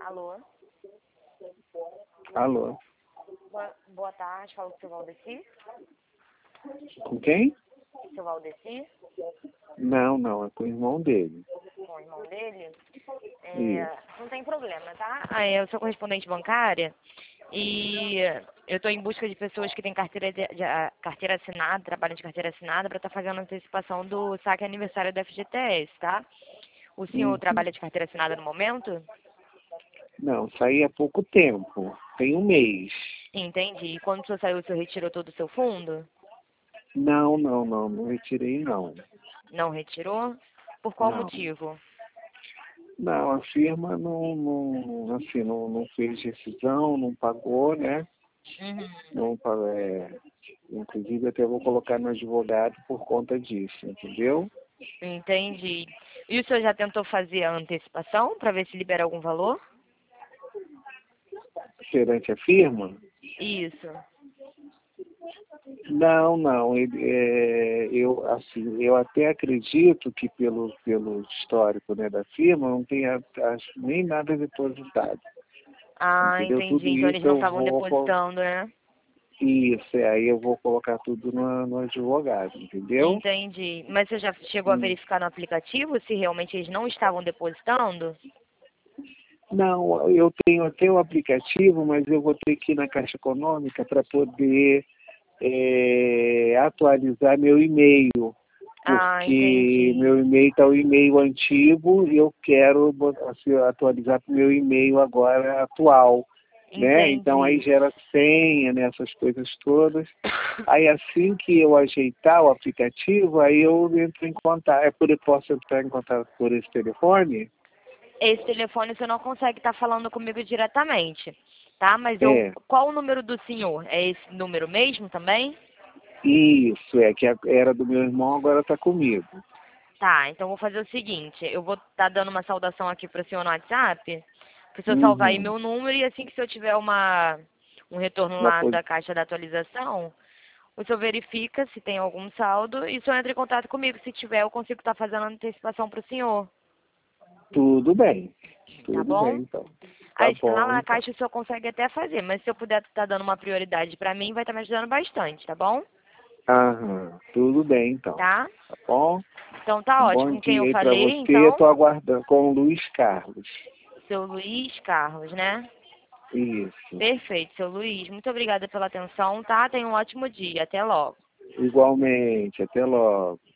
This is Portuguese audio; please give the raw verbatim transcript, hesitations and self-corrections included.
Alô? Alô? Boa, boa tarde, falo com o seu Valdeci. Com quem? Seu Valdeci? Não, não, é com o irmão dele. Com o irmão dele? É, Isso. não tem problema, tá? Ah, eu sou correspondente bancária e eu estou em busca de pessoas que têm carteira, de, de, a- carteira assinada, trabalham de carteira assinada para estar fazendo antecipação do saque aniversário da F G T S, tá? O senhor Uhum. trabalha de carteira assinada no momento? Não, saí há pouco tempo. Tem um mês. Entendi. E quando o senhor saiu, o senhor retirou todo o seu fundo? Não, não, não, não retirei não. Não retirou? Por qual Não. motivo? Não, a firma não, não, assim, não, não fez rescisão, não pagou, né? Uhum. Não, pa- é, inclusive até vou colocar no advogado por conta disso, entendeu? Entendi. E o senhor já tentou fazer a antecipação para ver se libera algum valor? Perante a firma? Isso. Não, não. Ele, é, eu, assim, eu até acredito que pelo, pelo histórico, né, da firma não tenha acho, nem nada depositado. Ah, Entendeu? Tudo entendi. Então isso eles não eu estavam vou. co- depositando, né? Isso, é, aí eu vou colocar tudo no, no advogado, entendeu? Entendi. Mas você já chegou a Hum. verificar no aplicativo se realmente eles não estavam depositando? Não, eu tenho até o aplicativo, mas eu vou ter que ir na Caixa Econômica para poder é, atualizar meu e-mail. Ah, Porque entendi. meu e-mail está o e-mail antigo e eu quero botar- assim, atualizar para o meu e-mail agora atual, né? Então aí Entendi. gera senha, né? Essas coisas todas. Aí assim que eu ajeitar o aplicativo, aí eu entro em contato. É por eu posso entrar em contato por esse telefone? Esse telefone você não consegue estar falando comigo diretamente, tá? Mas eu, É, qual o número do senhor? É esse número mesmo também? isso, é que a- era do meu irmão, agora está comigo. Tá, então vou fazer o seguinte, eu vou estar dando uma saudação aqui para o senhor no WhatsApp, para o senhor salvar aí Uhum. meu número e assim que se eu tiver uma, um retorno Uma lá pos- da caixa da atualização, o senhor verifica se tem algum saldo e o senhor entra em contato comigo. Se tiver, eu consigo estar fazendo a antecipação para o senhor, Tudo bem, tá tudo bem bom? então. Tá Aí, lá bom na então. caixa o senhor consegue até fazer, mas se eu puder estar dando uma prioridade para mim, vai estar me ajudando bastante, tá bom? Aham, tudo bem então. Tá? Tá bom? Então tá Um ótimo. bom Com quem eu dia aí para falei, você. então, Estou aguardando com o Luiz Carlos. seu Luiz Carlos, né? Isso. Perfeito, seu Luiz. Muito obrigada pela atenção, tá? Tenha um ótimo dia. Até logo. Igualmente. Até logo.